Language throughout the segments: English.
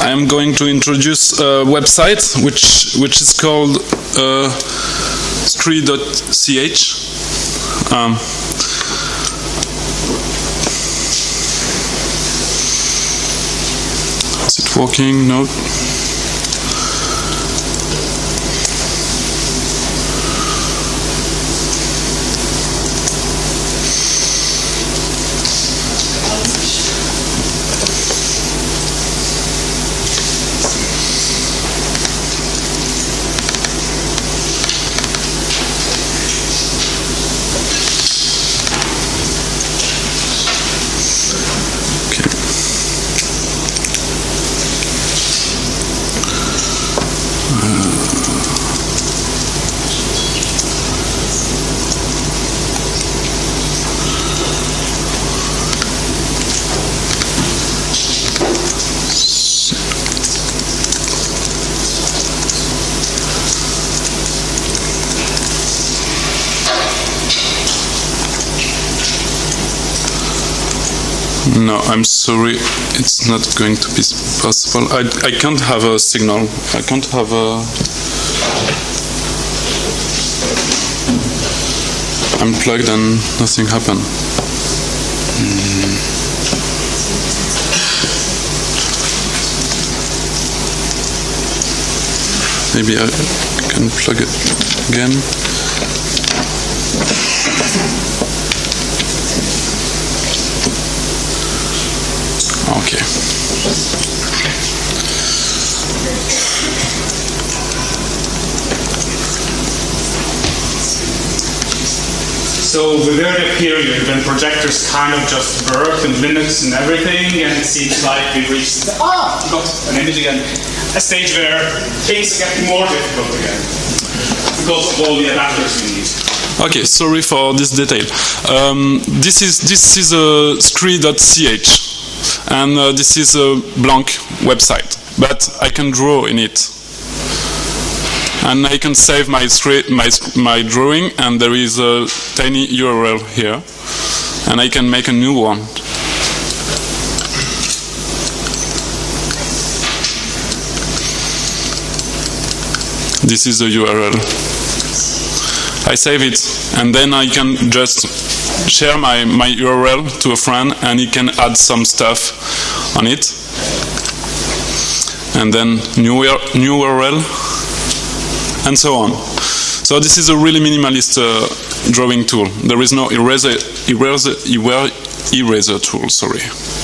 I am going to introduce a website which is called Scree.ch. Is it working? No. No, I'm sorry, it's not going to be possible. I can't have a signal. I can't have a... I'm plugged and nothing happened. Maybe I can plug it again. Okay. So we were in a period when projectors kind of just worked and Linux and everything, and it seems like we reached got an image again, a stage where things are getting more difficult again because of all the adapters we need. Okay, sorry for this detail. This is a Scree.ch. And this is a blank website, but I can draw in it, and I can save my drawing, and there is a tiny URL here, and I can make a new one. This is the URL. I save it, and then I can just share my URL to a friend, and he can add some stuff on it, and then new URL, and so on. So this is a really minimalist drawing tool. There is no eraser tool. Sorry.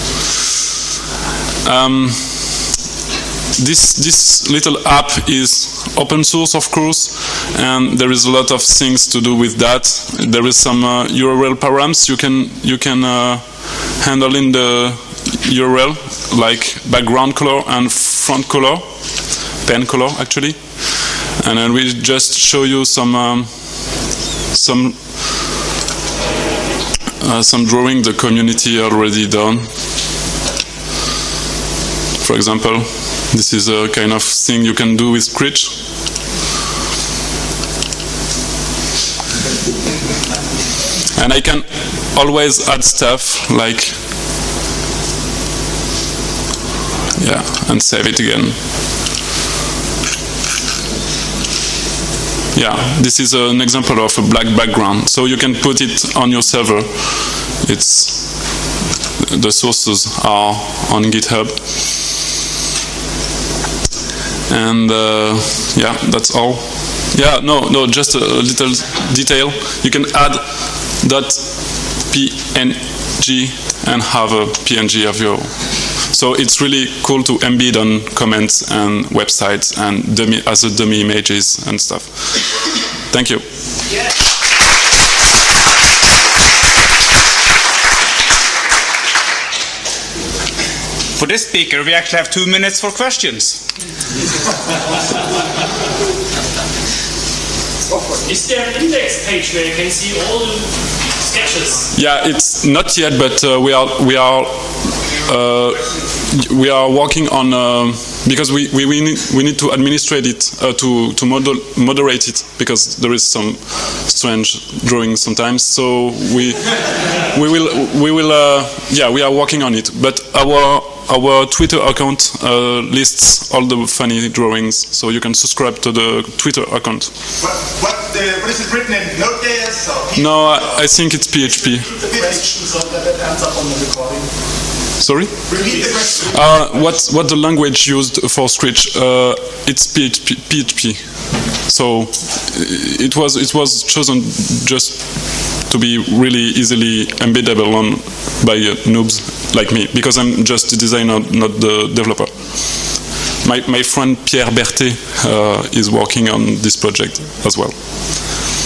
This little app is open source, of course, and there is a lot of things to do with that. There is some URL params you can handle in the URL, like background color and front color, pen color actually. And I will just show you some drawing the community already done. For example, this is a kind of thing you can do with Scratch. And I can always add stuff like, yeah, and save it again. Yeah, this is an example of a black background. So you can put it on your server. The sources are on GitHub. And yeah, that's all. Yeah, no, just a little detail. You can add .png and have a PNG of your. So it's really cool to embed on comments and websites and as a dummy images and stuff. Thank you. Yeah. For this speaker, we actually have 2 minutes for questions. Is there an index page where you can see all the sketches? Yeah, it's not yet, but we are working on because we need to administrate it to moderate it, because there is some strange drawing sometimes. So we will yeah, we are working on it. But our Twitter account lists all the funny drawings, so you can subscribe to the Twitter account. What is it written in Node.js? Or No, I think it's PHP. Sorry? Repeat the question. What the language used for Screech? It's PHP. So it was chosen just to be really easily embeddable on by noobs like me, because I'm just a designer, not the developer. My friend Pierre Berthet is working on this project as well.